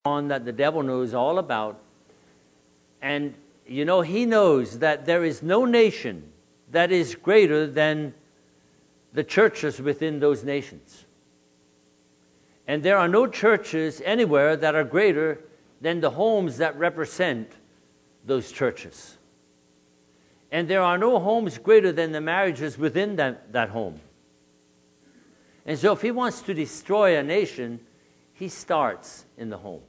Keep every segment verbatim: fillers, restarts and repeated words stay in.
on that the devil knows all about. And, you know, he knows that there is no nation that is greater than the churches within those nations. And there are no churches anywhere that are greater than the homes that represent those churches. And there are no homes greater than the marriages within that, that home. And so if he wants to destroy a nation, he starts in the home.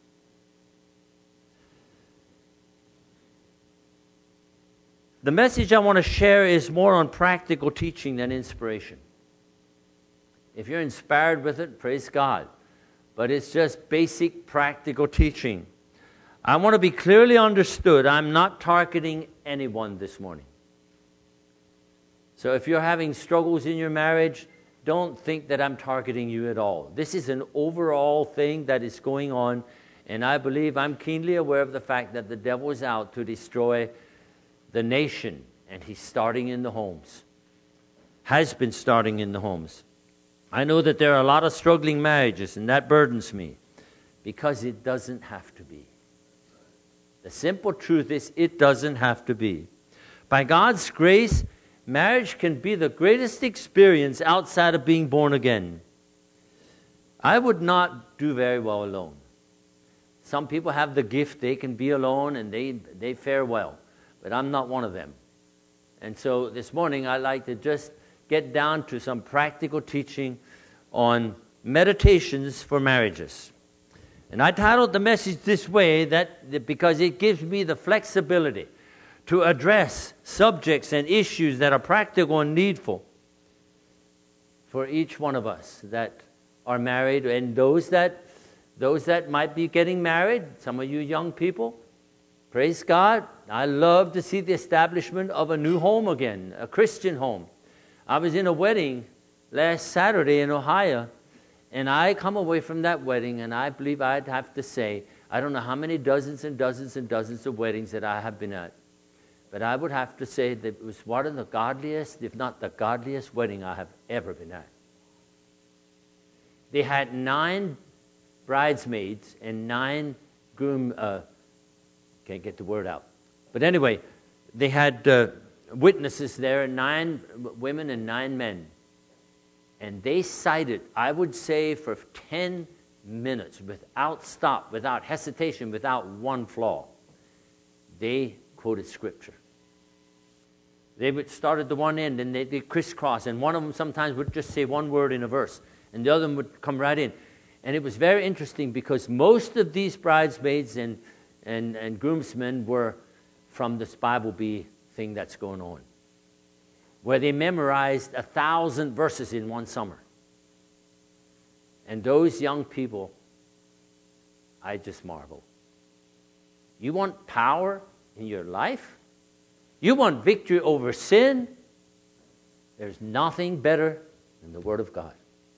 The message I want to share is more on practical teaching than inspiration. If you're inspired with it, praise God. But it's just basic practical teaching. I want to be clearly understood. I'm not targeting anyone this morning. So if you're having struggles in your marriage, don't think that I'm targeting you at all. This is an overall thing that is going on, and I believe I'm keenly aware of the fact that the devil is out to destroy the nation, and he's starting in the homes. Has been starting in the homes. I know that there are a lot of struggling marriages, and that burdens me, because it doesn't have to be. The simple truth is, it doesn't have to be. By God's grace, marriage can be the greatest experience outside of being born again. I would not do very well alone. Some people have the gift, they can be alone, and they, they fare well. But I'm not one of them. And so this morning I'd like to just get down to some practical teaching on meditations for marriages. And I titled the message this way that because it gives me the flexibility to address subjects and issues that are practical and needful for each one of us that are married, and those that those that might be getting married, some of you young people. Praise God. I love to see the establishment of a new home again, a Christian home. I was in a wedding last Saturday in Ohio, and I come away from that wedding, and I believe I'd have to say, I don't know how many dozens and dozens and dozens of weddings that I have been at, but I would have to say that it was one of the godliest, if not the godliest wedding I have ever been at. They had nine bridesmaids and nine groom uh Can't get the word out. But anyway, they had uh, witnesses there, nine women and nine men. And they cited, I would say, for ten minutes, without stop, without hesitation, without one flaw. They quoted Scripture. They would start at the one end, and they, they crisscross, and one of them sometimes would just say one word in a verse, and the other one would come right in. And it was very interesting because most of these bridesmaids and And, and groomsmen were from this Bible Bee thing that's going on, where they memorized a thousand verses in one summer. And those young people, I just marvel. You want power in your life? You want victory over sin? There's nothing better than the Word of God.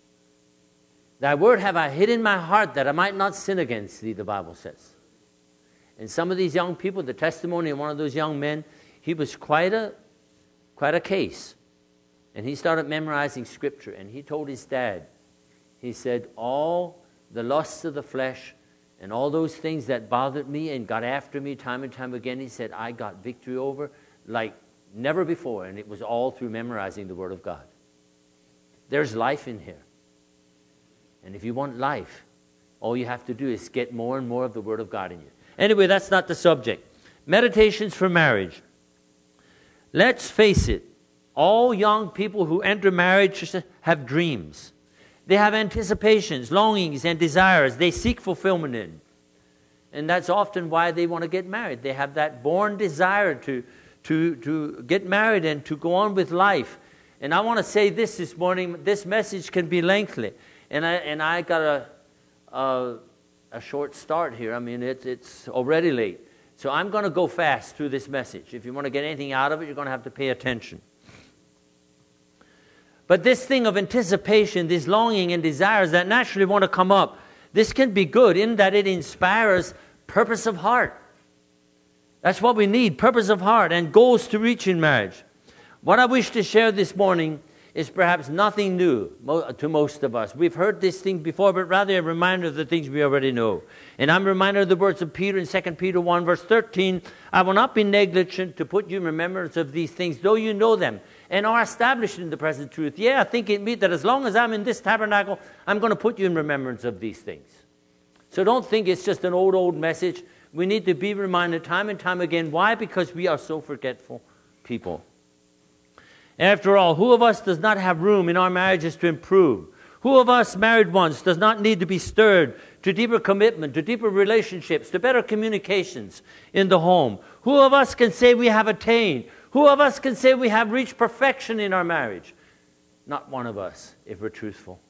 Thy word have I hid in my heart that I might not sin against thee, the Bible says. And some of these young people, the testimony of one of those young men, he was quite a, quite a case. And he started memorizing Scripture. And he told his dad, he said, all the lusts of the flesh and all those things that bothered me and got after me time and time again, he said, I got victory over like never before. And it was all through memorizing the Word of God. There's life in here. And if you want life, all you have to do is get more and more of the Word of God in you. Anyway, that's not the subject. Meditations for marriage. Let's face it. All young people who enter marriage have dreams. They have anticipations, longings, and desires they seek fulfillment in. And that's often why they want to get married. They have that born desire to, to, to get married and to go on with life. And I want to say this this morning. This message can be lengthy. And I, and I got a... a a short start here. I mean, it's, it's already late. So I'm going to go fast through this message. If you want to get anything out of it, you're going to have to pay attention. But this thing of anticipation, this longing and desires that naturally want to come up, this can be good in that it inspires purpose of heart. That's what we need, purpose of heart and goals to reach in marriage. What I wish to share this morning is perhaps nothing new to most of us. We've heard this thing before, but rather a reminder of the things we already know. And I'm reminded of the words of Peter in Second Peter one, verse thirteen. I will not be negligent to put you in remembrance of these things, though you know them and are established in the present truth. Yeah, I think it means that as long as I'm in this tabernacle, I'm going to put you in remembrance of these things. So don't think it's just an old, old message. We need to be reminded time and time again. Why? Because we are so forgetful people. After all, who of us does not have room in our marriages to improve? Who of us married ones does not need to be stirred to deeper commitment, to deeper relationships, to better communications in the home? Who of us can say we have attained? Who of us can say we have reached perfection in our marriage? Not one of us, if we're truthful.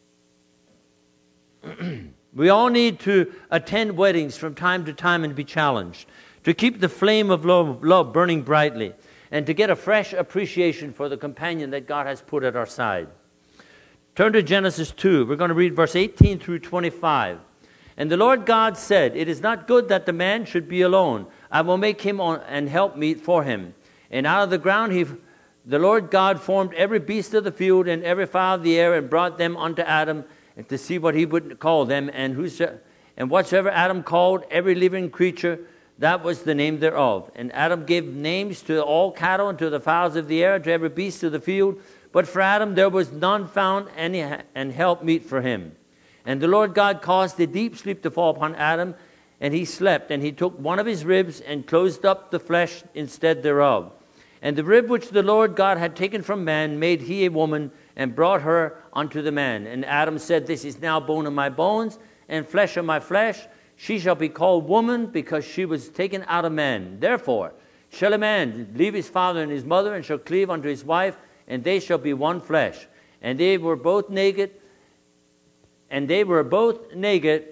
We all need to attend weddings from time to time and be challenged, to keep the flame of love, love burning brightly, and to get a fresh appreciation for the companion that God has put at our side. Turn to Genesis two. We're going to read verse eighteen through twenty-five. And the Lord God said, it is not good that the man should be alone. I will make him an helpmeet for him. And out of the ground he, the Lord God formed every beast of the field and every fowl of the air and brought them unto Adam and to see what he would call them. And, whoso, and whatsoever Adam called every living creature, that was the name thereof. And Adam gave names to all cattle and to the fowls of the air and to every beast of the field. But for Adam there was none found any and help meet for him. And the Lord God caused a deep sleep to fall upon Adam, and he slept. And he took one of his ribs and closed up the flesh instead thereof. And the rib which the Lord God had taken from man made he a woman, and brought her unto the man. And Adam said, this is now bone of my bones, and flesh of my flesh. She shall be called woman, because she was taken out of man. Therefore shall a man leave his father and his mother, and shall cleave unto his wife, and they shall be one flesh. And they were both naked, and they were both naked.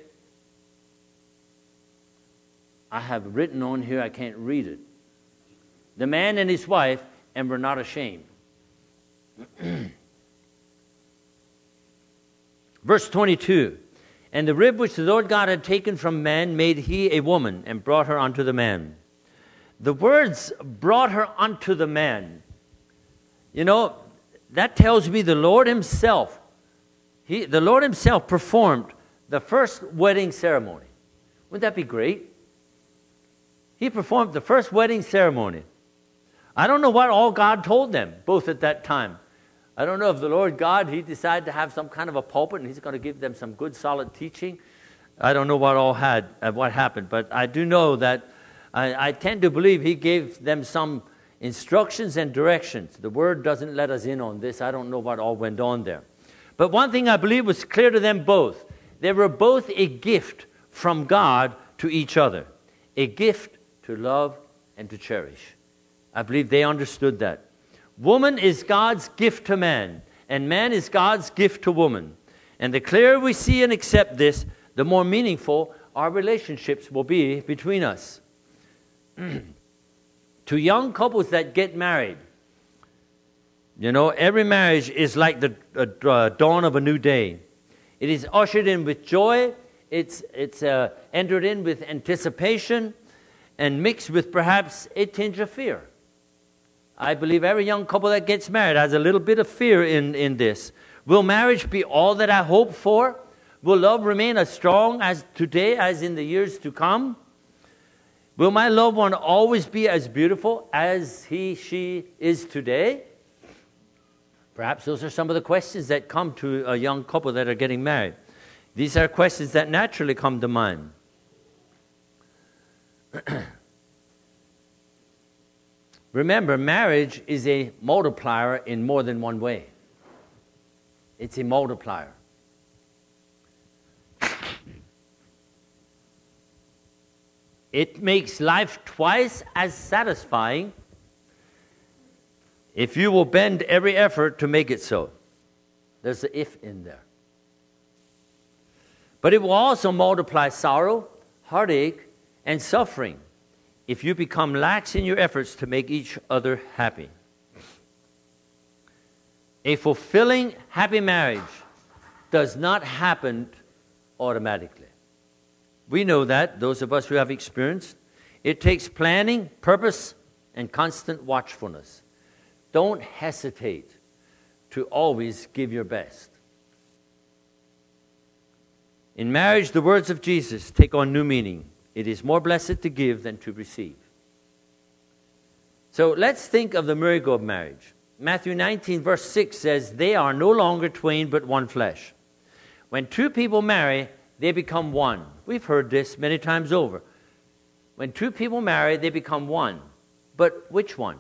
I have written on here, I can't read it. The man and his wife, and were not ashamed. Verse twenty-two. And the rib which the Lord God had taken from man made he a woman, and brought her unto the man. The words, brought her unto the man. You know, that tells me the Lord himself, he, the Lord himself performed the first wedding ceremony. Wouldn't that be great? He performed the first wedding ceremony. I don't know what all God told them, both at that time. I don't know if the Lord God, he decided to have some kind of a pulpit and he's going to give them some good solid teaching. I don't know what all had, uh, what happened, but I do know that I, I tend to believe he gave them some instructions and directions. The word doesn't let us in on this. I don't know what all went on there. But one thing I believe was clear to them both. They were both a gift from God to each other. A gift to love and to cherish. I believe they understood that. Woman is God's gift to man, and man is God's gift to woman. And the clearer we see and accept this, the more meaningful our relationships will be between us. To young couples that get married, you know, every marriage is like the uh, dawn of a new day. It is ushered in with joy. It's, it's uh, entered in with anticipation and mixed with perhaps a tinge of fear. I believe every young couple that gets married has a little bit of fear in, in this. Will marriage be all that I hope for? Will love remain as strong as today as in the years to come? Will my loved one always be as beautiful as he, she is today? Perhaps those are some of the questions that come to a young couple that are getting married. These are questions that naturally come to mind. Remember, marriage is a multiplier in more than one way. It's a multiplier. It makes life twice as satisfying if you will bend every effort to make it so. There's an if in there. But it will also multiply sorrow, heartache, and suffering if you become lax in your efforts to make each other happy. A fulfilling, happy marriage does not happen automatically. We know that, those of us who have experienced. It takes planning, purpose, and constant watchfulness. Don't hesitate to always give your best. In marriage, the words of Jesus take on new meaning. It is more blessed to give than to receive. So let's think of the miracle of marriage. Matthew nineteen verse six says, they are no longer twain but one flesh. When two people marry, they become one. We've heard this many times over. When two people marry, they become one. But which one?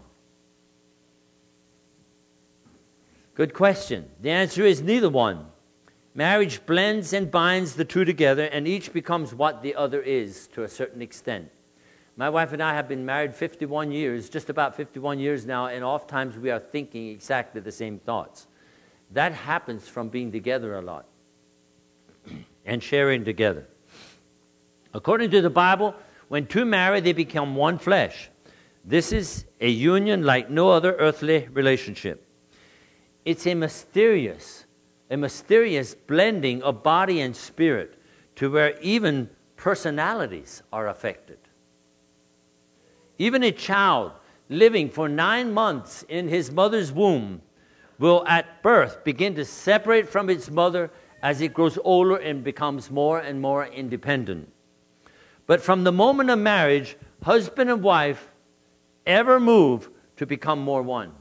Good question. The answer is neither one. Marriage blends and binds the two together, and each becomes what the other is to a certain extent. My wife and I have been married fifty-one years, just about fifty-one years now, and oftentimes we are thinking exactly the same thoughts. That happens from being together a lot and sharing together. According to the Bible, when two marry, they become one flesh. This is a union like no other earthly relationship. It's a mysterious, a mysterious blending of body and spirit to where even personalities are affected. Even a child living for nine months in his mother's womb will at birth begin to separate from its mother as it grows older and becomes more and more independent. But from the moment of marriage, husband and wife ever move to become more one.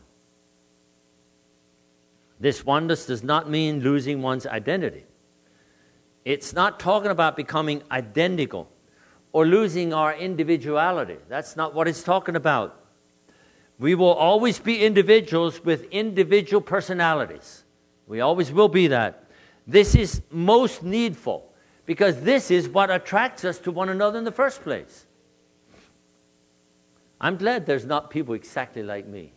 This oneness does not mean losing one's identity. It's not talking about becoming identical or losing our individuality. That's not what it's talking about. We will always be individuals with individual personalities. We always will be that. This is most needful because this is what attracts us to one another in the first place. I'm glad there's not people exactly like me.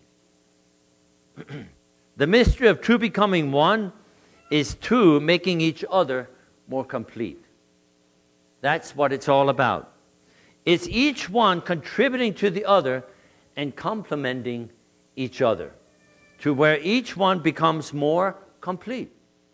The mystery of two becoming one is two making each other more complete. That's what it's all about. It's each one contributing to the other and complementing each other to where each one becomes more complete.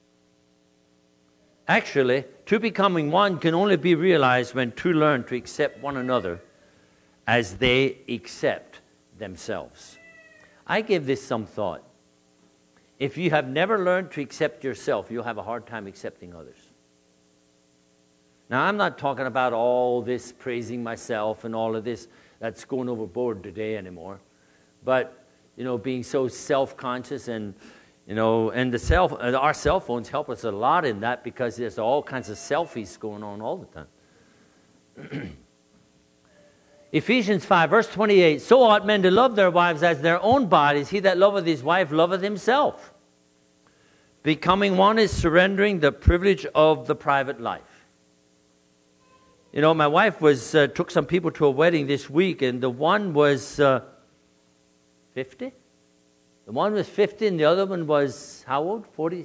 Actually, two becoming one can only be realized when two learn to accept one another as they accept themselves. I give this some thought. If you have never learned to accept yourself, you'll have a hard time accepting others. Now, I'm not talking about all this praising myself and all of this that's going overboard today anymore. But, you know, being so self-conscious and, you know, and the cell, our cell phones help us a lot in that because there's all kinds of selfies going on all the time. Ephesians five, verse twenty-eight, so ought men to love their wives as their own bodies. He that loveth his wife loveth himself. Becoming one is surrendering the privilege of the private life. You know, my wife was uh, took some people to a wedding this week, and the one was uh, fifty. The one was fifty, and the other one was how old? forty?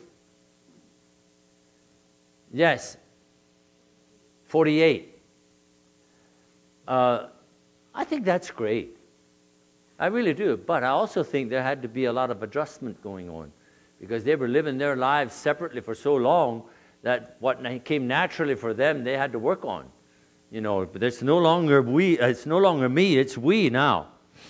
Yes, forty-eight. Uh, I think that's great. I really do. But I also think there had to be a lot of adjustment going on because they were living their lives separately for so long that what came naturally for them, they had to work on. You know, but it's no longer we, it's no longer me, it's we now.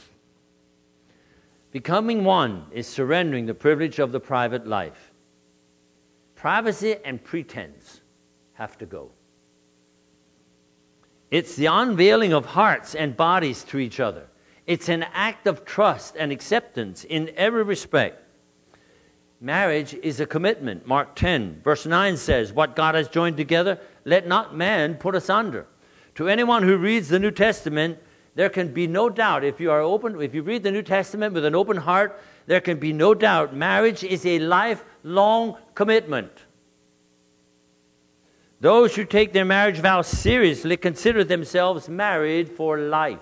Becoming one is surrendering the privilege of the private life. Privacy and pretense have to go. It's the unveiling of hearts and bodies to each other. It's an act of trust and acceptance in every respect. Marriage is a commitment. Mark ten, verse nine says, what God has joined together, let not man put asunder. To anyone who reads the New Testament, there can be no doubt, if you are open, if you read the New Testament with an open heart, there can be no doubt marriage is a lifelong commitment. Those who take their marriage vows seriously consider themselves married for life.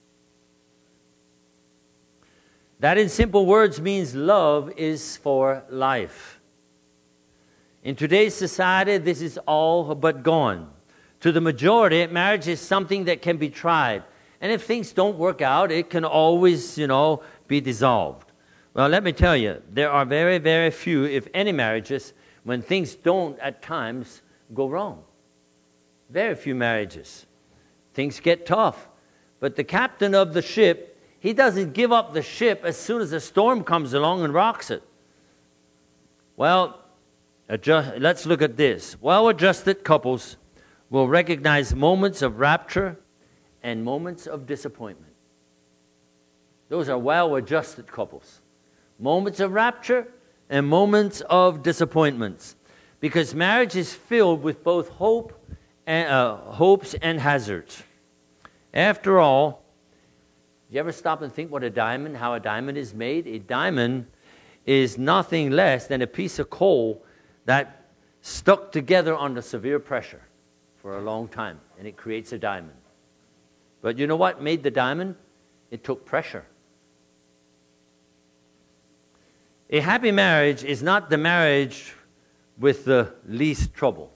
That in simple words means love is for life. In today's society, this is all but gone. To the majority, marriage is something that can be tried. And if things don't work out, it can always, you know, be dissolved. Well, let me tell you, there are very, very few, if any, marriages when things don't at times go wrong. Very few marriages. Things get tough. But the captain of the ship, he doesn't give up the ship as soon as a storm comes along and rocks it. Well, adjust, let's look at this. Well-adjusted couples will recognize moments of rapture and moments of disappointment. Those are well-adjusted couples. Moments of rapture and moments of disappointments. Because marriage is filled with both hope and, uh, hopes and hazards. After all, you ever stop and think what a diamond, how a diamond is made? A diamond is nothing less than a piece of coal that stuck together under severe pressure for a long time, and it creates a diamond. But you know what made the diamond? It took pressure. A happy marriage is not the marriage with the least trouble.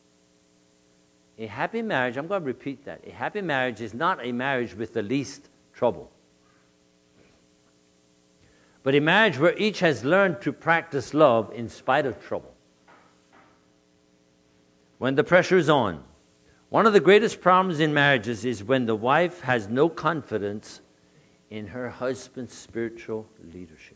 A happy marriage, I'm going to repeat that. A happy marriage is not a marriage with the least trouble, but a marriage where each has learned to practice love in spite of trouble. When the pressure is on, one of the greatest problems in marriages is when the wife has no confidence in her husband's spiritual leadership.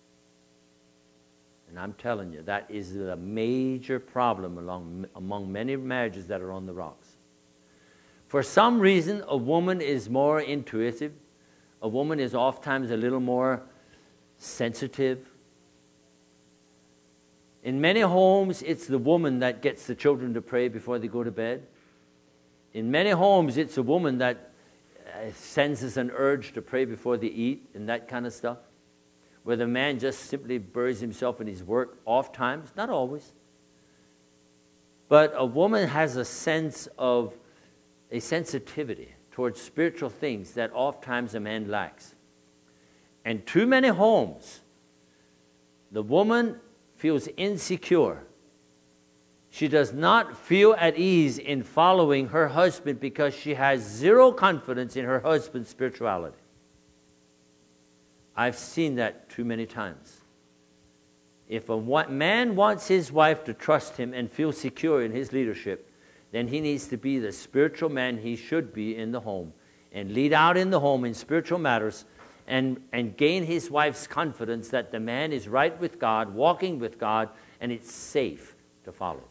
And I'm telling you, that is a major problem along, among many marriages that are on the rocks. For some reason, a woman is more intuitive. A woman is oftentimes a little more sensitive. In many homes, it's the woman that gets the children to pray before they go to bed. In many homes, it's a woman that senses an urge to pray before they eat and that kind of stuff. Where the man just simply buries himself in his work oft times, not always. But a woman has a sense of a sensitivity towards spiritual things that oft times a man lacks. And too many homes, the woman feels insecure. She does not feel at ease in following her husband because she has zero confidence in her husband's spirituality. I've seen that too many times. If a man wants his wife to trust him and feel secure in his leadership, then he needs to be the spiritual man he should be in the home and lead out in the home in spiritual matters and, and gain his wife's confidence that the man is right with God, walking with God, and it's safe to follow.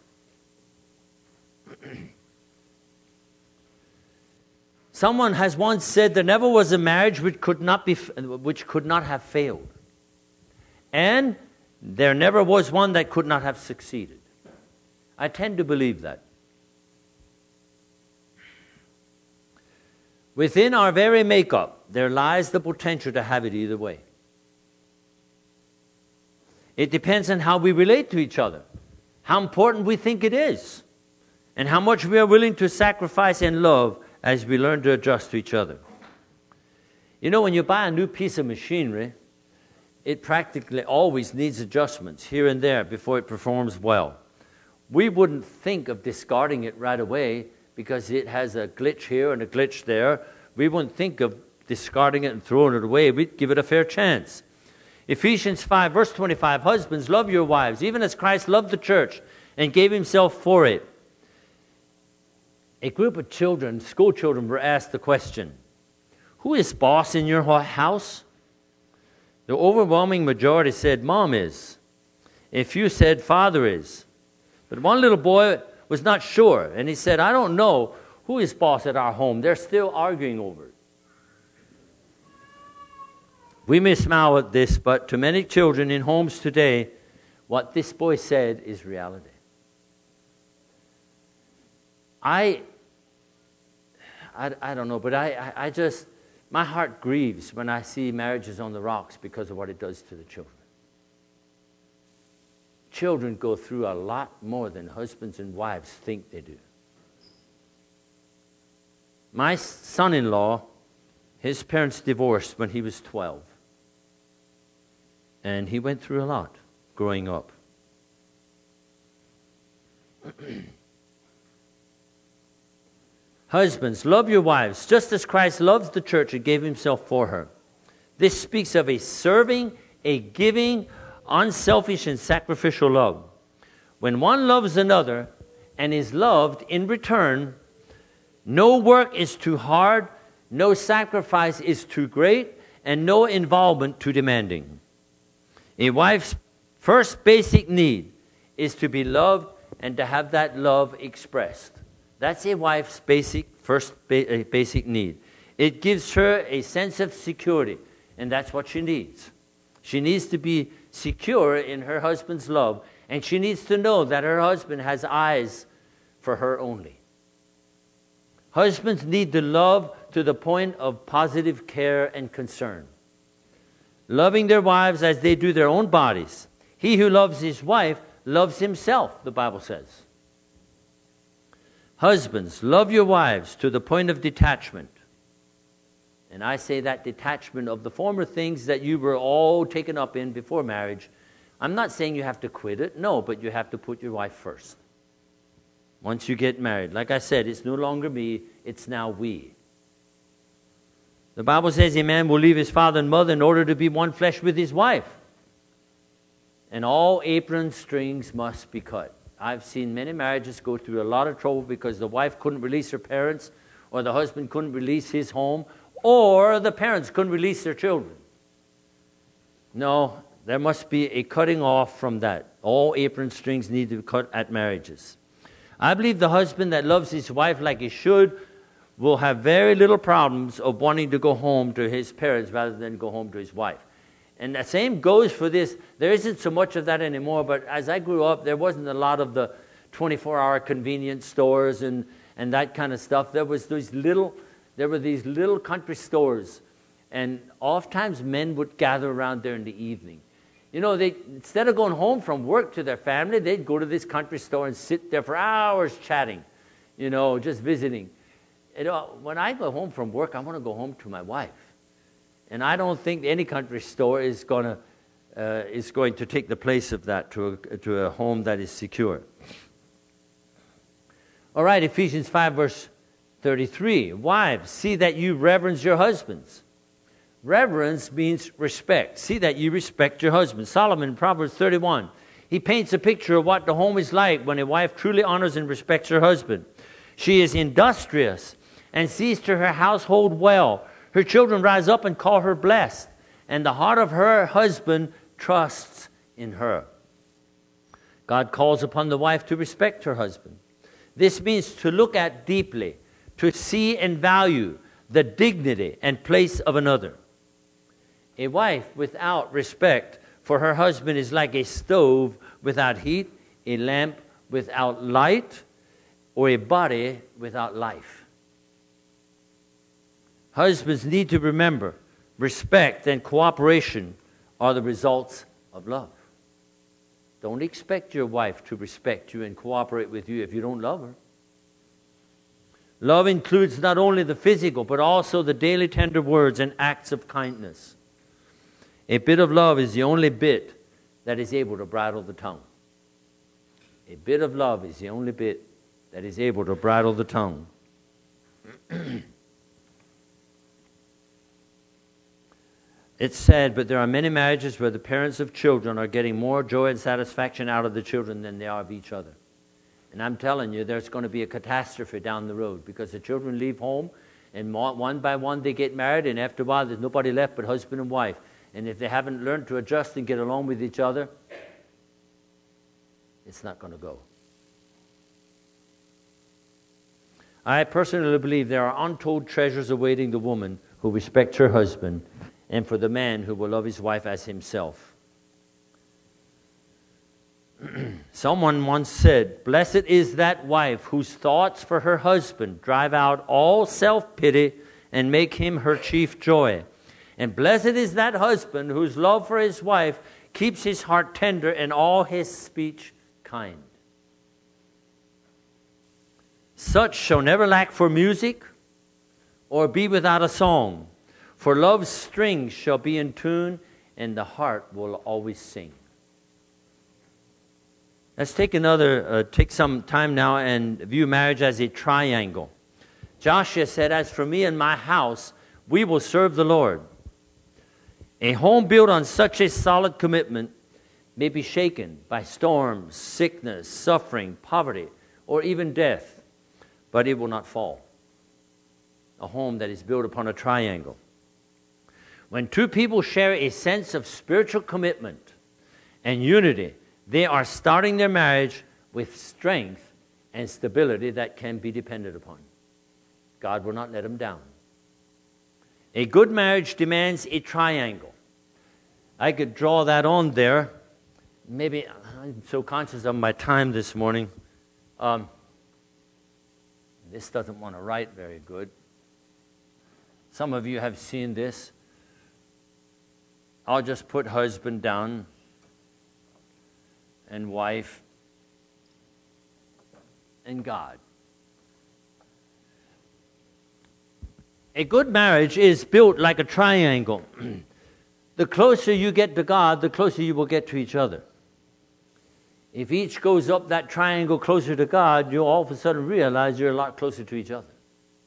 Someone has once said there never was a marriage which could not be, which could not have failed, and there never was one that could not have succeeded. I tend to believe that. Within our very makeup, there lies the potential to have it either way. It depends on how we relate to each other, how important we think it is, and how much we are willing to sacrifice and love as we learn to adjust to each other. You know, when you buy a new piece of machinery, it practically always needs adjustments here and there before it performs well. We wouldn't think of discarding it right away because it has a glitch here and a glitch there. We wouldn't think of discarding it and throwing it away. We'd give it a fair chance. Ephesians five, verse twenty-five, husbands, love your wives, even as Christ loved the church and gave himself for it. A group of children, school children, were asked the question, who is boss in your house? The overwhelming majority said, Mom is. A few said, Father is. But one little boy was not sure, and he said, I don't know who is boss at our home. They're still arguing over it. We may smile at this, but to many children in homes today, what this boy said is reality. I, I, I don't know, but I, I, I just, my heart grieves when I see marriages on the rocks because of what it does to the children. Children go through a lot more than husbands and wives think they do. My son-in-law, his parents divorced when he was twelve. And he went through a lot growing up. Husbands, love your wives, just as Christ loves the church and gave himself for her. This speaks of a serving, a giving, unselfish and sacrificial love. When one loves another and is loved in return, no work is too hard, no sacrifice is too great, and no involvement too demanding. A wife's First basic need is to be loved and to have that love expressed. That's a wife's basic, first ba- basic need. It gives her a sense of security, and that's what she needs. She needs to be secure in her husband's love, and she needs to know that her husband has eyes for her only. Husbands need to love to the point of positive care and concern, loving their wives as they do their own bodies. He who loves his wife loves himself, the Bible says. Husbands, love your wives to the point of detachment. And I say that detachment of the former things that you were all taken up in before marriage. I'm not saying you have to quit it. No, but you have to put your wife first. Once you get married. Like I said, it's no longer me, it's now we. The Bible says a man will leave his father and mother in order to be one flesh with his wife. And all apron strings must be cut. I've seen many marriages go through a lot of trouble because the wife couldn't release her parents, or the husband couldn't release his home, or the parents couldn't release their children. No, there must be a cutting off from that. All apron strings need to be cut at marriages. I believe the husband that loves his wife like he should will have very little problems of wanting to go home to his parents rather than go home to his wife. And the same goes for this. There isn't so much of that anymore, but as I grew up, there wasn't a lot of the twenty-four hour convenience stores and, and that kind of stuff. There was these little, there were these little country stores, and oftentimes men would gather around there in the evening. You know, they instead of going home from work to their family, they'd go to this country store and sit there for hours chatting, you know, just visiting. You know, when I go home from work, I want to go home to my wife. And I don't think any country store is going to uh, is going to take the place of that to a, to a home that is secure. All right, Ephesians five, verse thirty-three. Wives, see that you reverence your husbands. Reverence means respect. See that you respect your husband. Solomon in Proverbs thirty-one, he paints a picture of what the home is like when a wife truly honors and respects her husband. She is industrious and sees to her household well. Her children rise up and call her blessed, and the heart of her husband trusts in her. God calls upon the wife to respect her husband. This means to look at deeply, to see and value the dignity and place of another. A wife without respect for her husband is like a stove without heat, a lamp without light, or a body without life. Husbands need to remember respect and cooperation are the results of love. Don't expect your wife to respect you and cooperate with you if you don't love her. Love includes not only the physical, but also the daily tender words and acts of kindness. A bit of love is the only bit that is able to bridle the tongue. A bit of love is the only bit that is able to bridle the tongue. It's sad, but there are many marriages where the parents of children are getting more joy and satisfaction out of the children than they are of each other. And I'm telling you, there's going to be a catastrophe down the road because the children leave home, and one by one they get married, and after a while there's nobody left but husband and wife. And if they haven't learned to adjust and get along with each other, it's not going to go. I personally believe there are untold treasures awaiting the woman who respects her husband, and for the man who will love his wife as himself. Someone once said, "Blessed is that wife whose thoughts for her husband drive out all self-pity and make him her chief joy. And blessed is that husband whose love for his wife keeps his heart tender and all his speech kind. Such shall never lack for music or be without a song. For love's strings shall be in tune, and the heart will always sing." Let's take another, uh, take some time now and view marriage as a triangle. Joshua said, "As for me and my house, we will serve the Lord." A home built on such a solid commitment may be shaken by storms, sickness, suffering, poverty, or even death, but it will not fall. A home that is built upon a triangle. When two people share a sense of spiritual commitment and unity. They are starting their marriage with strength and stability that can be depended upon. God will not let them down. A good marriage demands a triangle. I could draw that on there. Maybe I'm so conscious of my time this morning. Um, this doesn't want to write very good. Some of you have seen this. I'll just put husband down and wife and God. A good marriage is built like a triangle. The closer you get to God, the closer you will get to each other. If each goes up that triangle closer to God, you'll all of a sudden realize you're a lot closer to each other.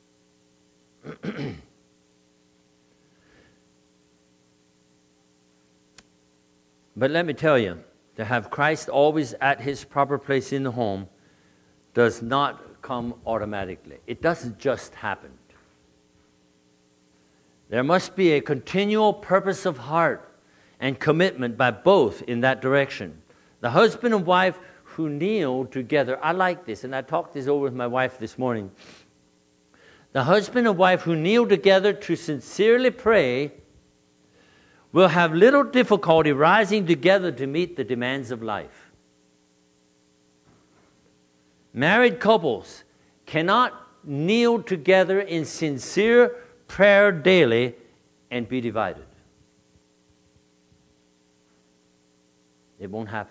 But let me tell you, to have Christ always at his proper place in the home does not come automatically. It doesn't just happen. There must be a continual purpose of heart and commitment by both in that direction. The husband and wife who kneel together, I like this, and I talked this over with my wife this morning. The husband and wife who kneel together to sincerely pray will have little difficulty rising together to meet the demands of life. Married couples cannot kneel together in sincere prayer daily and be divided. It won't happen.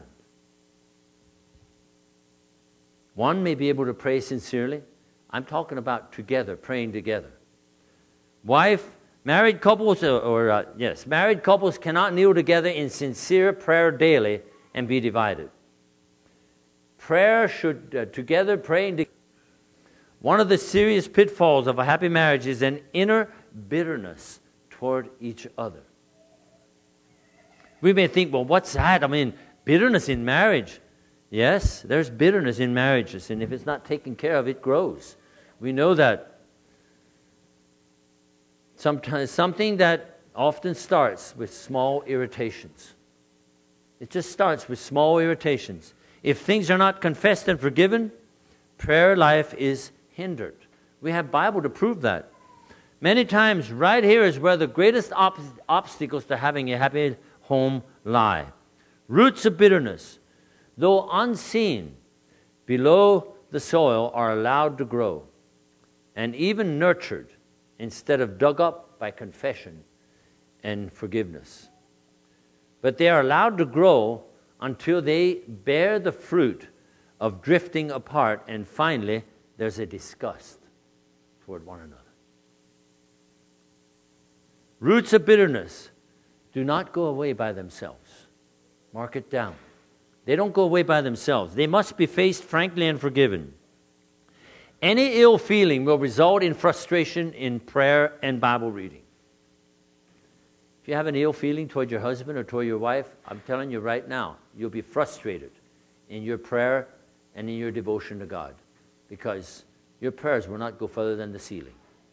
One may be able to pray sincerely. I'm talking about together, praying together. Wife, married couples, or, or uh, yes, married couples cannot kneel together in sincere prayer daily and be divided. Prayer should, uh, together praying together. One of the serious pitfalls of a happy marriage is an inner bitterness toward each other. We may think, well, what's that? I mean, bitterness in marriage. Yes, there's bitterness in marriages, and if it's not taken care of, it grows. We know that. Sometimes something that often starts with small irritations. It just starts with small irritations. If things are not confessed and forgiven, prayer life is hindered. We have Bible to prove that. Many times, right here is where the greatest op- obstacles to having a happy home lie. Roots of bitterness, though unseen below the soil, are allowed to grow and even nurtured instead of dug up by confession and forgiveness. But they are allowed to grow until they bear the fruit of drifting apart, and finally there's a disgust toward one another. Roots of bitterness do not go away by themselves. Mark it down. They don't go away by themselves. They must be faced frankly and forgiven. Any ill feeling will result in frustration in prayer and Bible reading. If you have an ill feeling toward your husband or toward your wife, I'm telling you right now, you'll be frustrated in your prayer and in your devotion to God, because your prayers will not go further than the ceiling.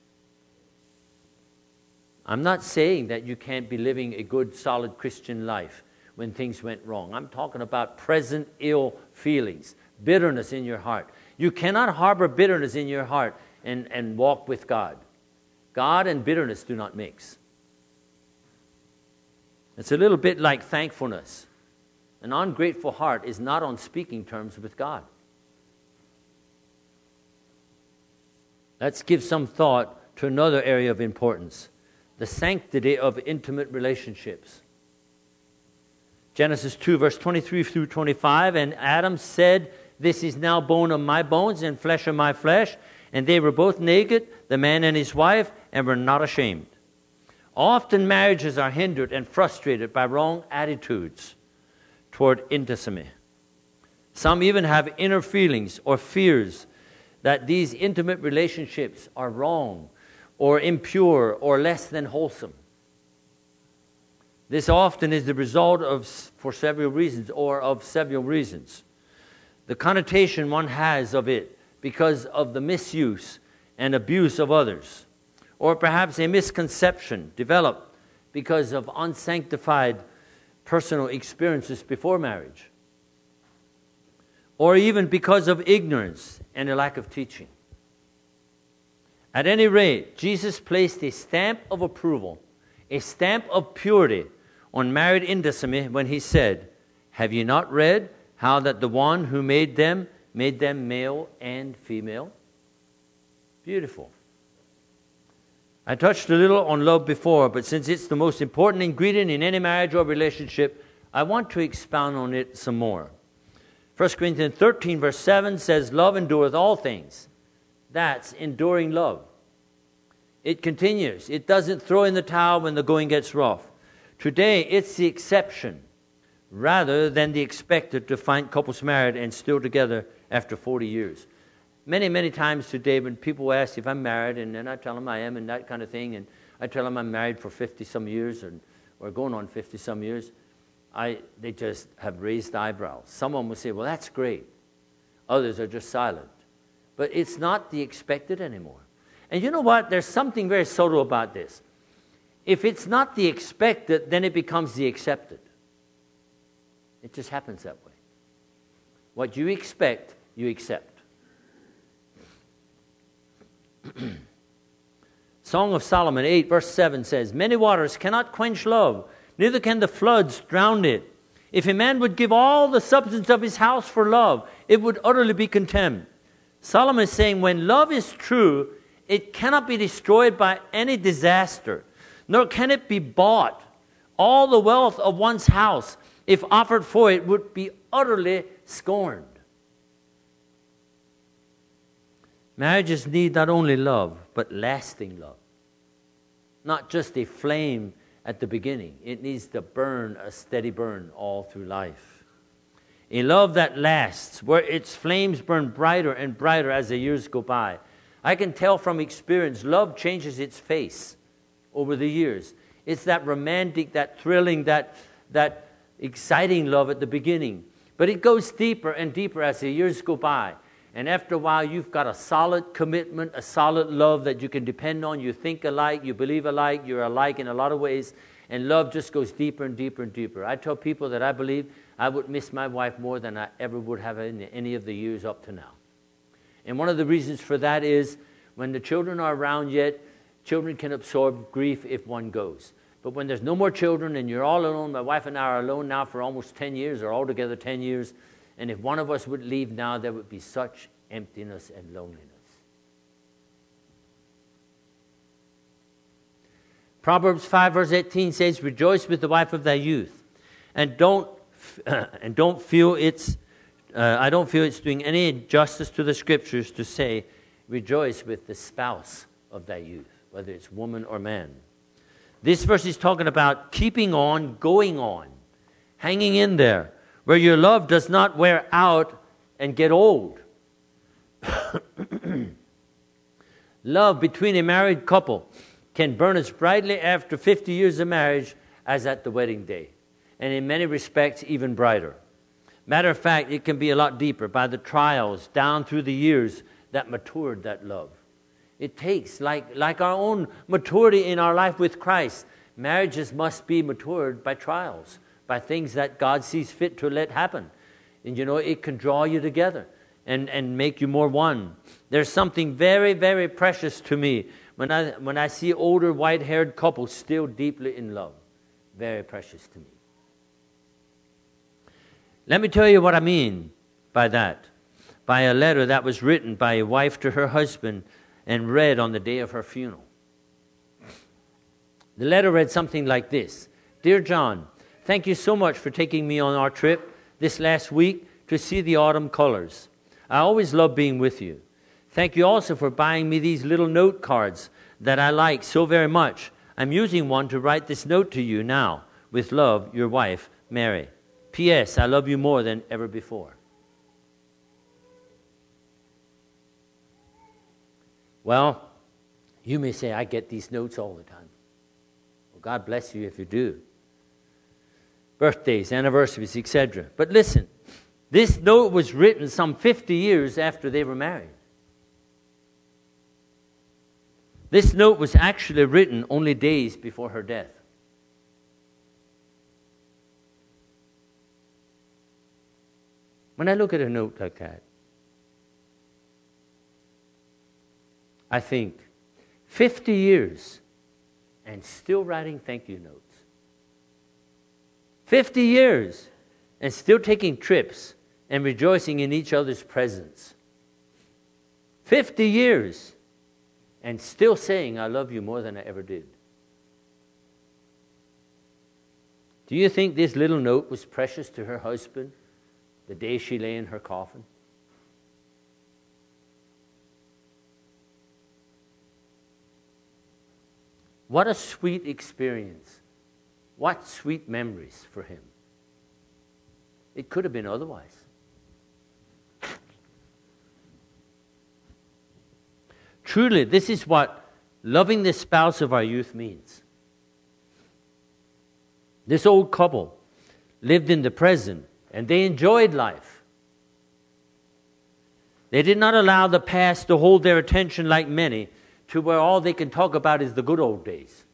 I'm not saying that you can't be living a good, solid Christian life when things went wrong. I'm talking about present ill feelings, bitterness in your heart. You cannot harbor bitterness in your heart and, and walk with God. God and bitterness do not mix. It's a little bit like thankfulness. An ungrateful heart is not on speaking terms with God. Let's give some thought to another area of importance: the sanctity of intimate relationships. Genesis two, verse twenty-three through twenty-five, and Adam said, "This is now bone of my bones and flesh of my flesh." And they were both naked, the man and his wife, and were not ashamed. Often marriages are hindered and frustrated by wrong attitudes toward intimacy. Some even have inner feelings or fears that these intimate relationships are wrong or impure or less than wholesome. This often is the result of, for several reasons, or of several reasons. The connotation one has of it because of the misuse and abuse of others, or perhaps a misconception developed because of unsanctified personal experiences before marriage, or even because of ignorance and a lack of teaching. At any rate, Jesus placed a stamp of approval, a stamp of purity on married intimacy when he said, "Have you not read how that the one who made them made them male and female?" Beautiful. I touched a little on love before, but since it's the most important ingredient in any marriage or relationship, I want to expound on it some more. First Corinthians thirteen, verse seven says, "Love endureth all things." That's enduring love. It continues. It doesn't throw in the towel when the going gets rough. Today, it's the exception rather than the expected to find couples married and still together after forty years. Many, many times today when people ask if I'm married, and then I tell them I am and that kind of thing, and I tell them I'm married for fifty-some years or, or going on fifty-some years, I they just have raised eyebrows. Someone will say, "Well, that's great." Others are just silent. But it's not the expected anymore. And you know what? There's something very subtle about this. If it's not the expected, then it becomes the accepted. It just happens that way. What you expect, you accept. Song of Solomon eight, verse seven says, "Many waters cannot quench love, neither can the floods drown it. If a man would give all the substance of his house for love, it would utterly be contemned." Solomon is saying when love is true, it cannot be destroyed by any disaster, nor can it be bought. All the wealth of one's house, if offered for it, would be utterly scorned. Marriages need not only love, but lasting love. Not just a flame at the beginning. It needs to burn, a steady burn all through life. A love that lasts, where its flames burn brighter and brighter as the years go by. I can tell from experience, love changes its face over the years. It's that romantic, that thrilling, that, that exciting love at the beginning. But it goes deeper and deeper as the years go by. And after a while, you've got a solid commitment, a solid love that you can depend on. You think alike, you believe alike, you're alike in a lot of ways. And love just goes deeper and deeper and deeper. I tell people that I believe I would miss my wife more than I ever would have in any of the years up to now. And one of the reasons for that is when the children are around yet, children can absorb grief if one goes. But when there's no more children and you're all alone, my wife and I are alone now for almost ten years, or altogether ten years, and if one of us would leave now, there would be such emptiness and loneliness. Proverbs five verse eighteen says, "Rejoice with the wife of thy youth, and don't uh, and don't feel it's uh, I don't feel it's doing any justice to the scriptures to say, rejoice with the spouse of thy youth," whether it's woman or man. This verse is talking about keeping on, going on, hanging in there, where your love does not wear out and get old. Love between a married couple can burn as brightly after fifty years of marriage as at the wedding day, and in many respects even brighter. Matter of fact, it can be a lot deeper by the trials down through the years that matured that love. It takes, like, like our own maturity in our life with Christ, marriages must be matured by trials, by things that God sees fit to let happen. And you know, it can draw you together and, and make you more one. There's something very, very precious to me when I, when I see older white-haired couples still deeply in love. Very precious to me. Let me tell you what I mean by that. By a letter that was written by a wife to her husband and read on the day of her funeral. The letter read something like this. "Dear John, thank you so much for taking me on our trip this last week to see the autumn colors. I always love being with you. Thank you also for buying me these little note cards that I like so very much. I'm using one to write this note to you now. With love, your wife, Mary. P S. I love you more than ever before." Well, you may say, I get these notes all the time. Well, God bless you if you do. Birthdays, anniversaries, et cetera. But listen, this note was written some fifty years after they were married. This note was actually written only days before her death. When I look at a note like that, I think fifty years and still writing thank you notes. fifty years and still taking trips and rejoicing in each other's presence. fifty years and still saying, I love you more than I ever did. Do you think this little note was precious to her husband the day she lay in her coffin? What a sweet experience. What sweet memories for him. It could have been otherwise. Truly, this is what loving the spouse of our youth means. This old couple lived in the present, and they enjoyed life. They did not allow the past to hold their attention like many, to where all they can talk about is the good old days.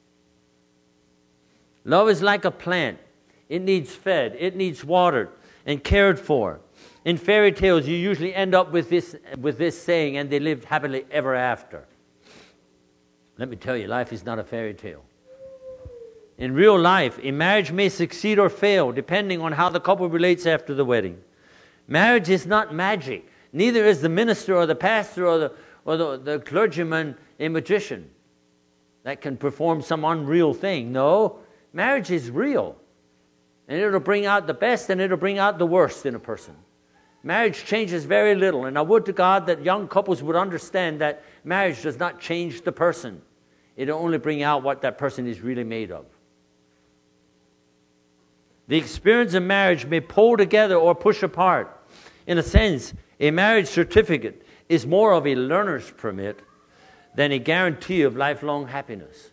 Love is like a plant. It needs fed, it needs watered and cared for. In fairy tales, you usually end up with this, with this saying, and they lived happily ever after. Let me tell you, life is not a fairy tale. In real life, a marriage may succeed or fail, depending on how the couple relates after the wedding. Marriage is not magic. Neither is the minister or the pastor or the, or the, the clergyman a magician that can perform some unreal thing. No, marriage is real. And it'll bring out the best and it'll bring out the worst in a person. Marriage changes very little. And I would to God that young couples would understand that marriage does not change the person. It'll only bring out what that person is really made of. The experience of marriage may pull together or push apart. In a sense, a marriage certificate is more of a learner's permit than a guarantee of lifelong happiness.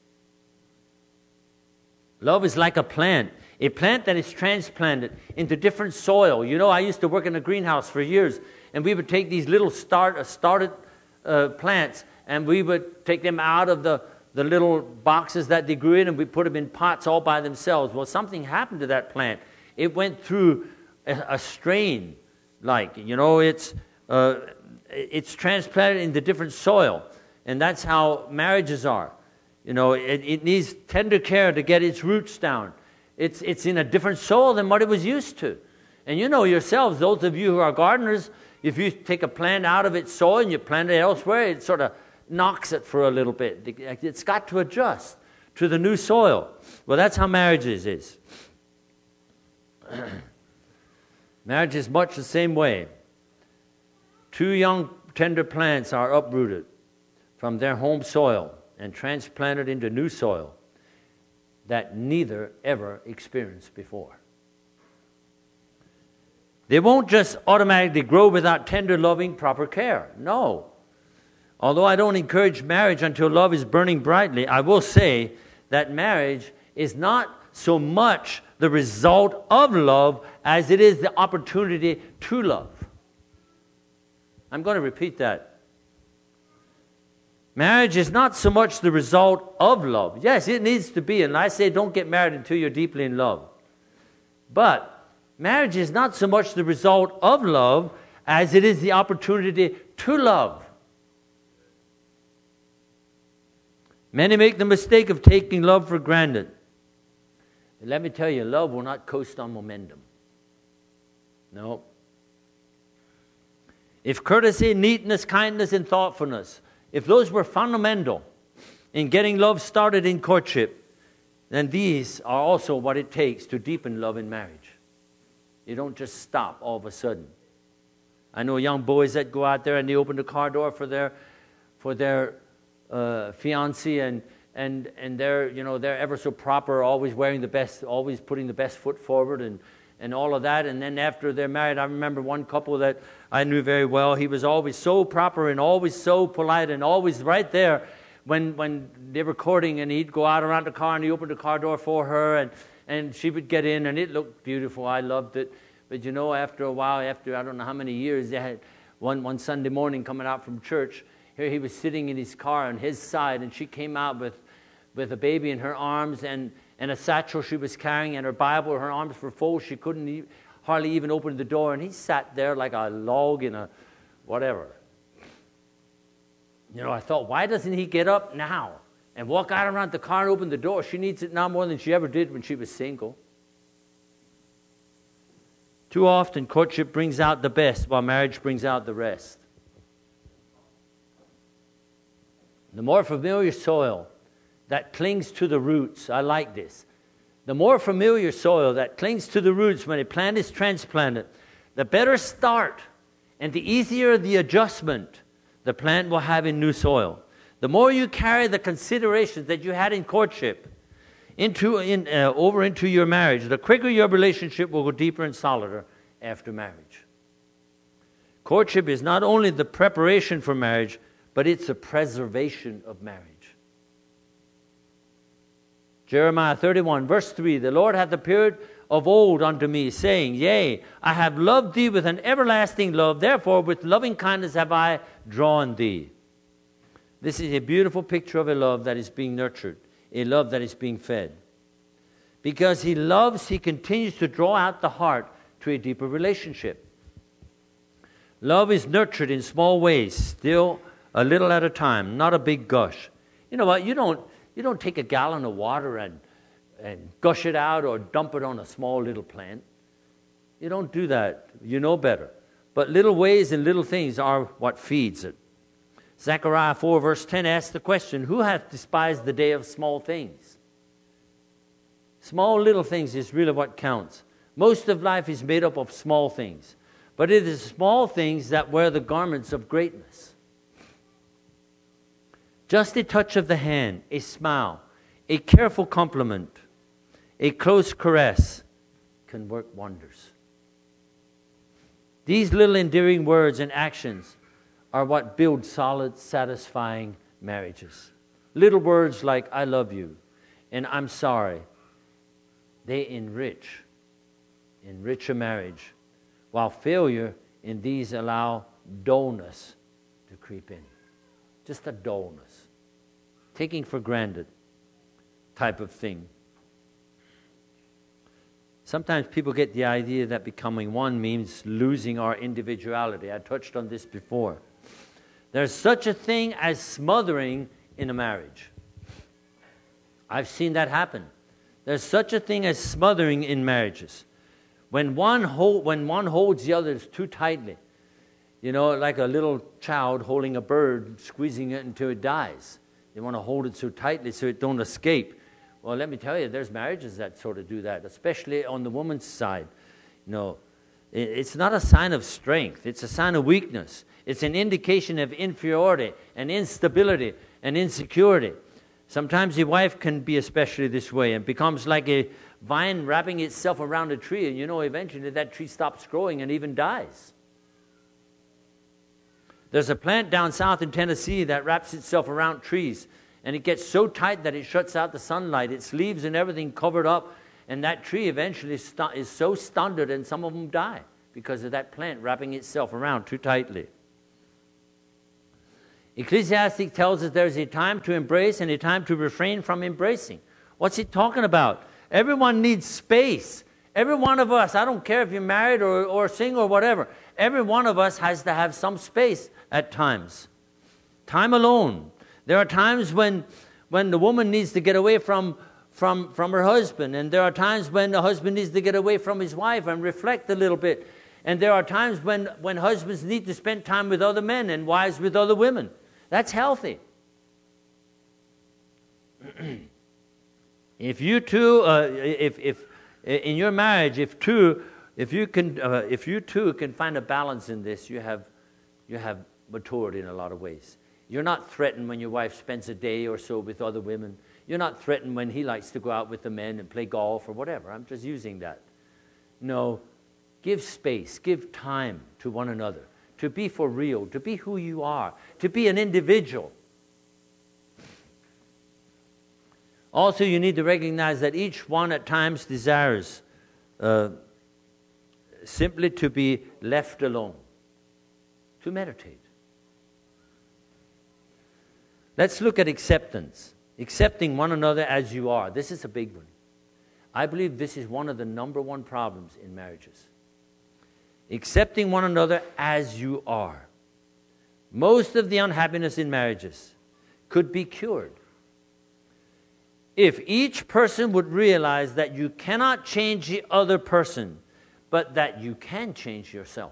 Love is like a plant, a plant that is transplanted into different soil. You know, I used to work in a greenhouse for years, and we would take these little start, uh, started uh, plants, and we would take them out of the the little boxes that they grew in, and we put them in pots all by themselves. Well, something happened to that plant. It went through a, a strain, like, you know, it's uh, it's transplanted into different soil. And that's how marriages are. You know, it, it needs tender care to get its roots down. It's, it's in a different soil than what it was used to. And you know yourselves, those of you who are gardeners, if you take a plant out of its soil and you plant it elsewhere, it sort of knocks it for a little bit. It's got to adjust to the new soil. Well, that's how marriage is. is. Marriage is much the same way. Two young tender plants are uprooted from their home soil and transplanted into new soil that neither ever experienced before. They won't just automatically grow without tender, loving, proper care. No. Although I don't encourage marriage until love is burning brightly, I will say that marriage is not so much the result of love as it is the opportunity to love. I'm going to repeat that. Marriage is not so much the result of love. Yes, it needs to be, and I say don't get married until you're deeply in love. But marriage is not so much the result of love as it is the opportunity to love. Many make the mistake of taking love for granted. And let me tell you, love will not coast on momentum. No. If courtesy, neatness, kindness, and thoughtfulness, if those were fundamental in getting love started in courtship, then these are also what it takes to deepen love in marriage. You don't just stop all of a sudden. I know young boys that go out there and they open the car door for their for their uh, fiancée, and and and they're you know they're ever so proper, always wearing the best, always putting the best foot forward, and and all of that. And then after they're married, I remember one couple that I knew very well. He was always so proper and always so polite and always right there when when they were courting, and he'd go out around the car and he opened the car door for her, and and she would get in, and it looked beautiful. I loved it. But you know, after a while, after I don't know how many years, they had one one Sunday morning coming out from church. Here he was sitting in his car on his side, and she came out with with a baby in her arms and and a satchel she was carrying, and her Bible. Her arms were full. She couldn't even hardly even opened the door, and he sat there like a log in a whatever. You know, I thought, why doesn't he get up now and walk out around the car and open the door? She needs it now more than she ever did when she was single. Too often, courtship brings out the best, while marriage brings out the rest. The more familiar soil that clings to the roots, I like this. The more familiar soil that clings to the roots when a plant is transplanted, the better start and the easier the adjustment the plant will have in new soil. The more you carry the considerations that you had in courtship into in, uh, over into your marriage, the quicker your relationship will go deeper and solider after marriage. Courtship is not only the preparation for marriage, but it's a preservation of marriage. Jeremiah thirty-one, verse three, the Lord hath appeared of old unto me, saying, Yea, I have loved thee with an everlasting love, therefore with loving kindness have I drawn thee. This is a beautiful picture of a love that is being nurtured, a love that is being fed. Because he loves, he continues to draw out the heart to a deeper relationship. Love is nurtured in small ways, still a little at a time, not a big gush. You know what? You don't you don't take a gallon of water and and gush it out or dump it on a small little plant. You don't do that. You know better. But little ways and little things are what feeds it. Zechariah four verse ten asks the question, who hath despised the day of small things? Small little things is really what counts. Most of life is made up of small things. But it is small things that wear the garments of greatness. Just a touch of the hand, a smile, a careful compliment, a close caress can work wonders. These little endearing words and actions are what build solid, satisfying marriages. Little words like, I love you, and I'm sorry, they enrich, enrich a marriage, while failure in these allow dullness to creep in. Just a dullness, taking for granted type of thing. Sometimes people get the idea that becoming one means losing our individuality. I touched on this before. There's such a thing as smothering in a marriage. I've seen that happen. There's such a thing as smothering in marriages. When one, hold, when one holds the other too tightly, you know, like a little child holding a bird, squeezing it until it dies. They want to hold it so tightly so it don't escape. Well, let me tell you, there's marriages that sort of do that, especially on the woman's side. You know, it's not a sign of strength. It's a sign of weakness. It's an indication of inferiority and instability and insecurity. Sometimes a wife can be especially this way and becomes like a vine wrapping itself around a tree. And you know, eventually that tree stops growing and even dies. There's a plant down south in Tennessee that wraps itself around trees. And it gets so tight that it shuts out the sunlight. Its leaves and everything covered up. And that tree eventually stu- is so stunted, and some of them die because of that plant wrapping itself around too tightly. Ecclesiastes tells us there's a time to embrace and a time to refrain from embracing. What's he talking about? Everyone needs space. Every one of us, I don't care if you're married or, or single or whatever, every one of us has to have some space at times. Time alone. There are times when, when the woman needs to get away from, from, from her husband. And there are times when the husband needs to get away from his wife and reflect a little bit. And there are times when, when husbands need to spend time with other men and wives with other women. That's healthy. If you two, uh, if, if in your marriage, if two, if you can, uh, if you two can find a balance in this, you have, you have matured in a lot of ways. You're not threatened when your wife spends a day or so with other women. You're not threatened when he likes to go out with the men and play golf or whatever. I'm just using that. No, give space, give time to one another, to be for real, to be who you are, to be an individual. Also, you need to recognize that each one at times desires uh, simply to be left alone, to meditate. Let's look at acceptance. Accepting one another as you are. This is a big one. I believe this is one of the number one problems in marriages. accepting one another as you are. Most of the unhappiness in marriages could be cured if each person would realize that you cannot change the other person, but that you can change yourself.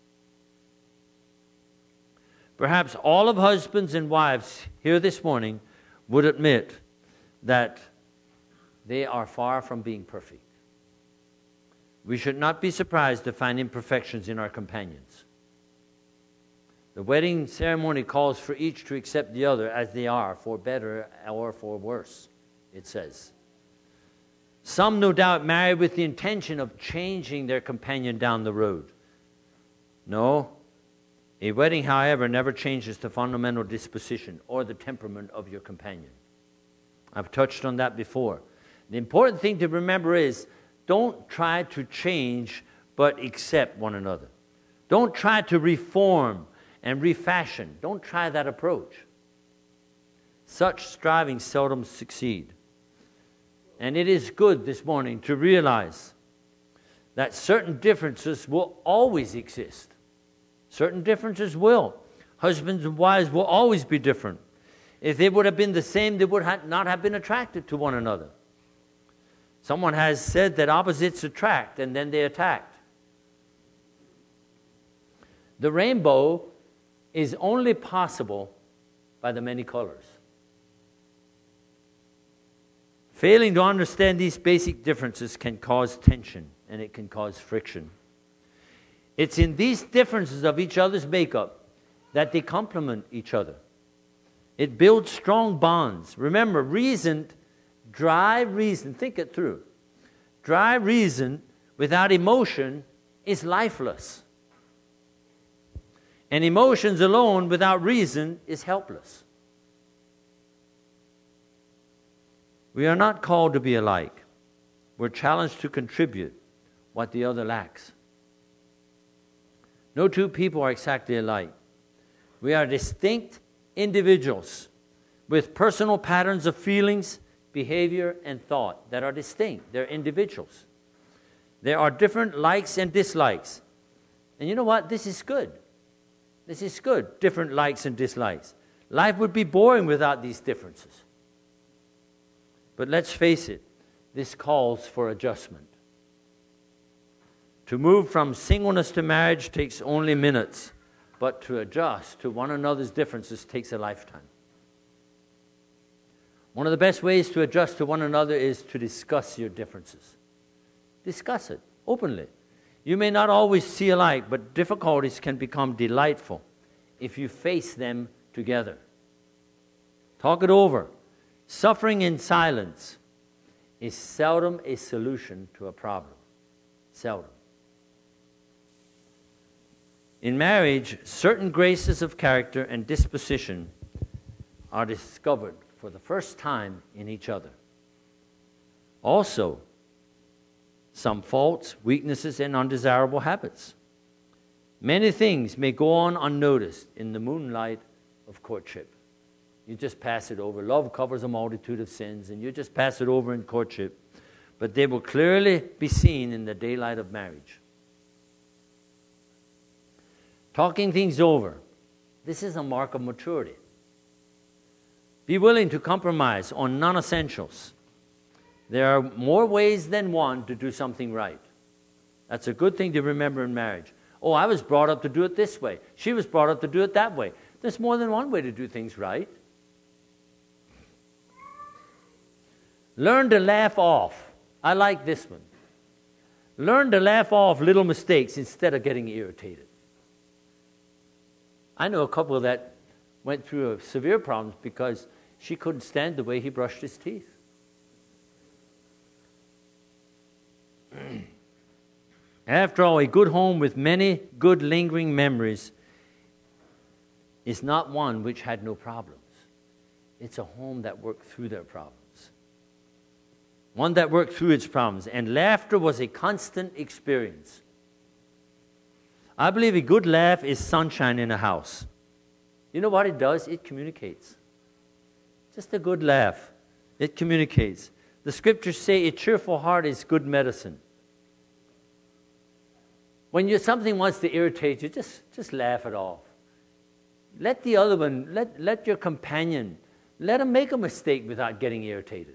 Perhaps all of husbands and wives here this morning would admit that they are far from being perfect. We should not be surprised to find imperfections in our companions. The wedding ceremony calls for each to accept the other as they are, for better or for worse, it says. Some, no doubt, marry with the intention of changing their companion down the road. No. A wedding, however, never changes the fundamental disposition or the temperament of your companion. I've touched on that before. The important thing to remember is, don't try to change, but accept one another. Don't try to reform and refashion. Don't try that approach. Such striving seldom succeed. And it is good this morning to realize that certain differences will always exist. Certain differences will. Husbands and wives will always be different. If they would have been the same, they would have not have been attracted to one another. Someone has said that opposites attract and then they attacked. The rainbow is only possible by the many colors. Failing to understand these basic differences can cause tension and it can cause friction. It's in these differences of each other's makeup that they complement each other. It builds strong bonds. Remember, reason, dry reason, think it through. Dry reason without emotion is lifeless. And emotions alone without reason is helpless. We are not called to be alike. We're challenged to contribute what the other lacks. No two people are exactly alike. We are distinct individuals with personal patterns of feelings, behavior, and thought that are distinct. They're individuals. There are different likes and dislikes. And you know what? This is good. This is good, different likes and dislikes. Life would be boring without these differences. But let's face it, this calls for adjustment. To move from singleness to marriage takes only minutes, but to adjust to one another's differences takes a lifetime. One of the best ways to adjust to one another is to discuss your differences. Discuss it openly. You may not always see alike, but difficulties can become delightful if you face them together. Talk it over. Suffering in silence is seldom a solution to a problem. Seldom. In marriage, certain graces of character and disposition are discovered for the first time in each other. Also, some faults, weaknesses, and undesirable habits. Many things may go on unnoticed in the moonlight of courtship. You just pass it over. Love covers a multitude of sins, and you just pass it over in courtship. But they will clearly be seen in the daylight of marriage. Talking things over. This is a mark of maturity. Be willing to compromise on non-essentials. There are more ways than one to do something right. That's a good thing to remember in marriage. Oh, I was brought up to do it this way. She was brought up to do it that way. There's more than one way to do things right. Learn to laugh off. I like this one. Learn to laugh off little mistakes instead of getting irritated. I know a couple that went through severe problems because she couldn't stand the way he brushed his teeth. After all, a good home with many good lingering memories is not one which had no problems. It's a home that worked through their problems. One that worked through its problems. And laughter was a constant experience. I believe a good laugh is sunshine in a house. You know what it does? It communicates. Just a good laugh. It communicates. The scriptures say a cheerful heart is good medicine. When you something wants to irritate you, just, just laugh it off. Let the other one, let, let your companion, let him make a mistake without getting irritated.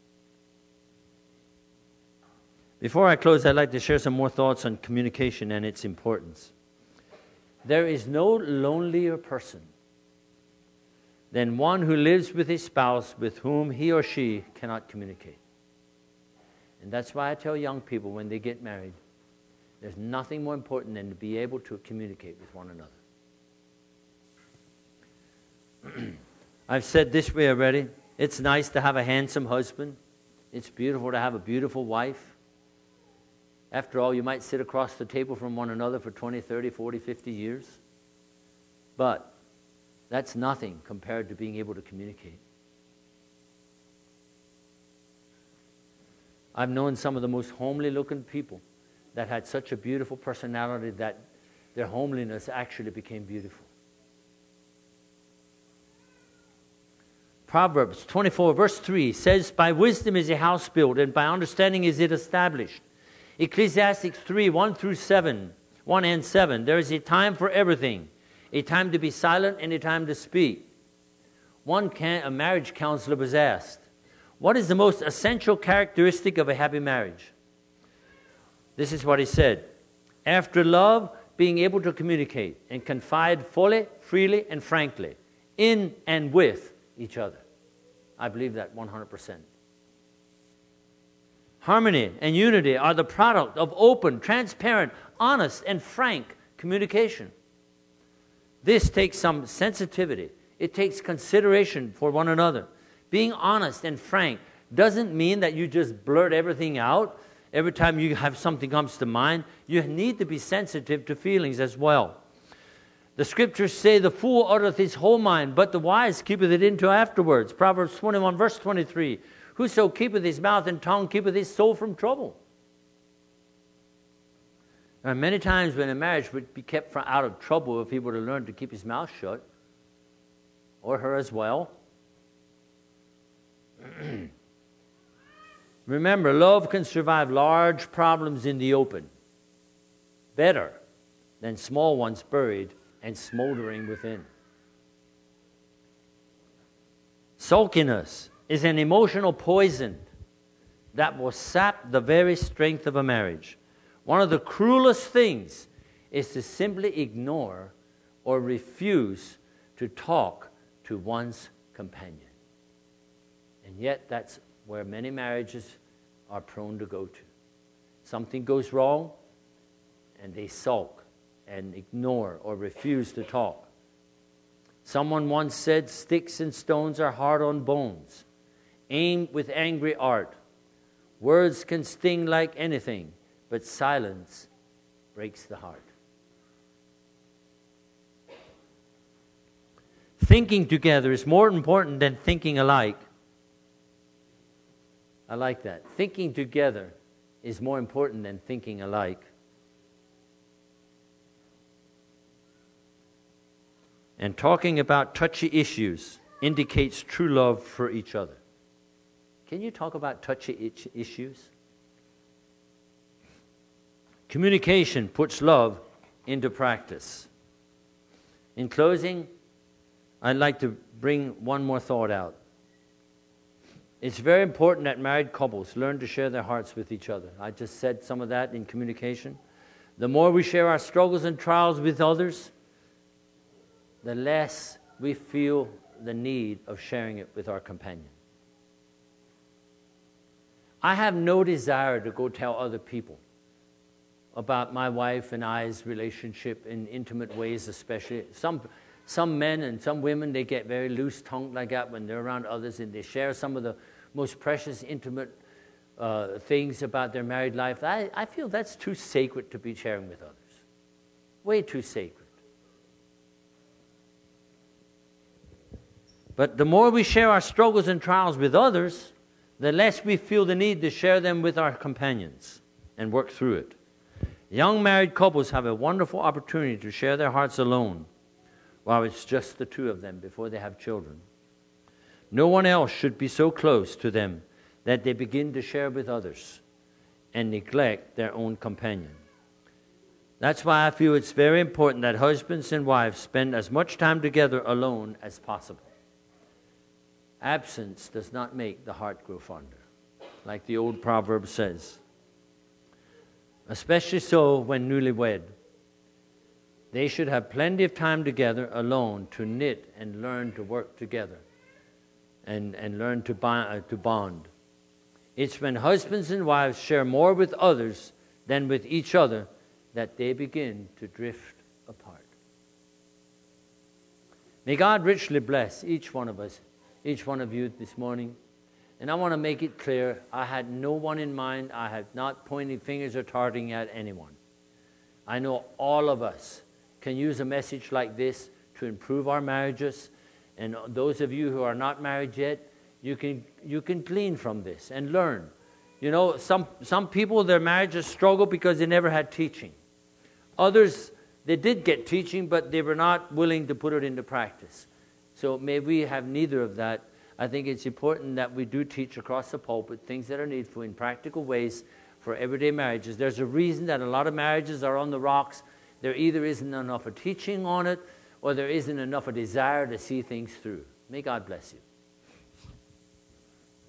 Before I close, I'd like to share some more thoughts on communication and its importance. There is no lonelier person than one who lives with his spouse with whom he or she cannot communicate. And that's why I tell young people when they get married, there's nothing more important than to be able to communicate with one another. I've said this way already. It's nice to have a handsome husband. It's beautiful to have a beautiful wife. After all, you might sit across the table from one another for twenty, thirty, forty, fifty years. But that's nothing compared to being able to communicate. I've known some of the most homely looking people that had such a beautiful personality that their homeliness actually became beautiful. Proverbs twenty-four verse three says, by wisdom is a house built, and by understanding is it established. Ecclesiastes three, one through seven, one and seven, there is a time for everything, a time to be silent and a time to speak. One can, a marriage counselor was asked, what is the most essential characteristic of a happy marriage? This is what he said. After love, being able to communicate and confide fully, freely, and frankly in and with each other. I believe that one hundred percent. Harmony and unity are the product of open, transparent, honest, and frank communication. This takes some sensitivity. It takes consideration for one another. Being honest and frank doesn't mean that you just blurt everything out every time you have something comes to mind. You need to be sensitive to feelings as well. The scriptures say, the fool uttereth his whole mind, but the wise keepeth it into afterwards. Proverbs twenty-one, verse twenty-three. Whoso keepeth his mouth and tongue keepeth his soul from trouble. There are many times when a marriage would be kept from, out of trouble if he were to learn to keep his mouth shut, or her as well. Remember, love can survive large problems in the open better than small ones buried and smoldering within. Sulkiness is an emotional poison that will sap the very strength of a marriage. One of the cruelest things is to simply ignore or refuse to talk to one's companion. And yet that's where many marriages are prone to go to. Something goes wrong and they sulk and ignore or refuse to talk. Someone once said, sticks and stones are hard on bones, aimed with angry art. Words can sting like anything, but silence breaks the heart. Thinking together is more important than thinking alike. I like that. Thinking together is more important than thinking alike. And talking about touchy issues indicates true love for each other. Can you talk about touchy issues? Communication puts love into practice. In closing, I'd like to bring one more thought out. It's very important that married couples learn to share their hearts with each other. I just said some of that in communication. The more we share our struggles and trials with others, the less we feel the need of sharing it with our companion. I have no desire to go tell other people about my wife and I's relationship in intimate ways, especially. Some, some men and some women, they get very loose-tongued like that when they're around others, and they share some of the most precious, intimate uh, things about their married life. I, I feel that's too sacred to be sharing with others. Way too sacred. But the more we share our struggles and trials with others, the less we feel the need to share them with our companions and work through it. Young married couples have a wonderful opportunity to share their hearts alone while it's just the two of them before they have children. No one else should be so close to them that they begin to share with others and neglect their own companion. That's why I feel it's very important that husbands and wives spend as much time together alone as possible. Absence does not make the heart grow fonder, like the old proverb says. Especially so when newlywed. They should have plenty of time together alone to knit and learn to work together and, and learn to bond, uh, to bond. It's when husbands and wives share more with others than with each other that they begin to drift apart. May God richly bless each one of us, each one of you this morning. And I want to make it clear, I had no one in mind. I have not pointing fingers or targeting at anyone. I know all of us can use a message like this to improve our marriages. And those of you who are not married yet, you can you can glean from this and learn. You know, some, some people, their marriages struggle because they never had teaching. Others, they did get teaching, but they were not willing to put it into practice. So may we have neither of that. I think it's important that we do teach across the pulpit things that are needful in practical ways for everyday marriages. There's a reason that a lot of marriages are on the rocks. There either isn't enough of teaching on it, or there isn't enough of desire to see things through. May God bless you.